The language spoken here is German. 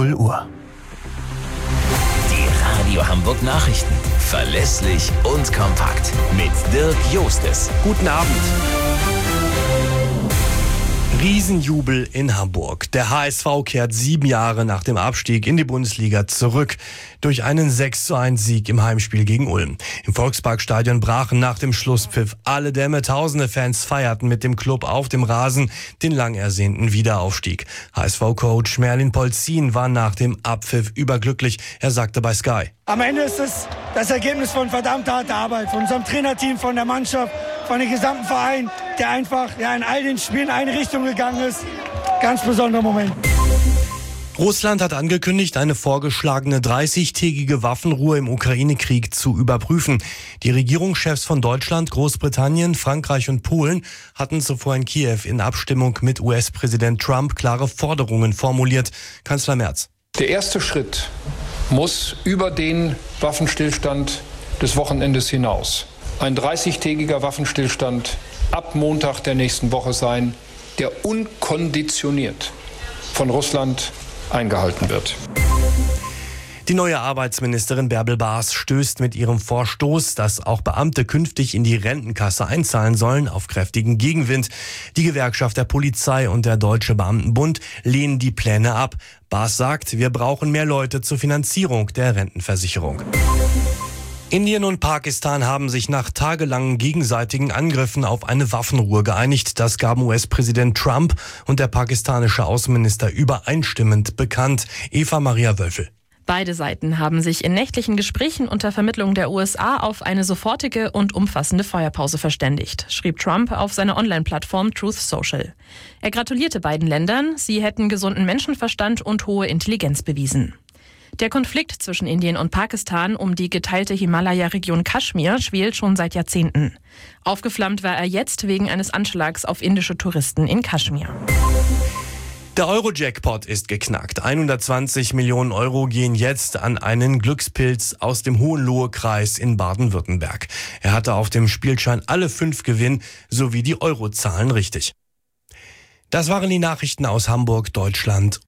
0 Uhr. Die Radio Hamburg Nachrichten. Verlässlich und kompakt. Mit Dirk Jostes. Guten Abend. Riesenjubel in Hamburg. Der HSV kehrt 7 Jahre nach dem Abstieg in die Bundesliga zurück. Durch einen 6:1 im Heimspiel gegen Ulm. Im Volksparkstadion brachen nach dem Schlusspfiff alle Dämme. Tausende Fans feierten mit dem Club auf dem Rasen den lang ersehnten Wiederaufstieg. HSV-Coach Merlin Polzin war nach dem Abpfiff überglücklich. Er sagte bei Sky: Am Ende ist es das Ergebnis von verdammt harter Arbeit, von unserem Trainerteam, von der Mannschaft, von dem gesamten Verein, der einfach in all den Spielen in eine Richtung gegangen ist. Ganz besonderer Moment. Russland hat angekündigt, eine vorgeschlagene 30-tägige Waffenruhe im Ukraine-Krieg zu überprüfen. Die Regierungschefs von Deutschland, Großbritannien, Frankreich und Polen hatten zuvor in Kiew in Abstimmung mit US-Präsident Trump klare Forderungen formuliert. Kanzler Merz: Der erste Schritt muss über den Waffenstillstand des Wochenendes hinaus ein 30-tägiger Waffenstillstand ab Montag der nächsten Woche sein, der unkonditioniert von Russland eingehalten wird. Die neue Arbeitsministerin Bärbel Baas stößt mit ihrem Vorstoß, dass auch Beamte künftig in die Rentenkasse einzahlen sollen, auf kräftigen Gegenwind. Die Gewerkschaft der Polizei und der Deutsche Beamtenbund lehnen die Pläne ab. Baas sagt, wir brauchen mehr Leute zur Finanzierung der Rentenversicherung. Indien und Pakistan haben sich nach tagelangen gegenseitigen Angriffen auf eine Waffenruhe geeinigt. Das gaben US-Präsident Trump und der pakistanische Außenminister übereinstimmend bekannt. Eva Maria Wölfel. Beide Seiten haben sich in nächtlichen Gesprächen unter Vermittlung der USA auf eine sofortige und umfassende Feuerpause verständigt, schrieb Trump auf seiner Online-Plattform Truth Social. Er gratulierte beiden Ländern, sie hätten gesunden Menschenverstand und hohe Intelligenz bewiesen. Der Konflikt zwischen Indien und Pakistan um die geteilte Himalaya-Region Kaschmir schwelt schon seit Jahrzehnten. Aufgeflammt war er jetzt wegen eines Anschlags auf indische Touristen in Kaschmir. Der Euro-Jackpot ist geknackt. 120 Millionen Euro gehen jetzt an einen Glückspilz aus dem Hohenlohe-Kreis in Baden-Württemberg. Er hatte auf dem Spielschein alle 5 Gewinn sowie die Eurozahlen richtig. Das waren die Nachrichten aus Hamburg, Deutschland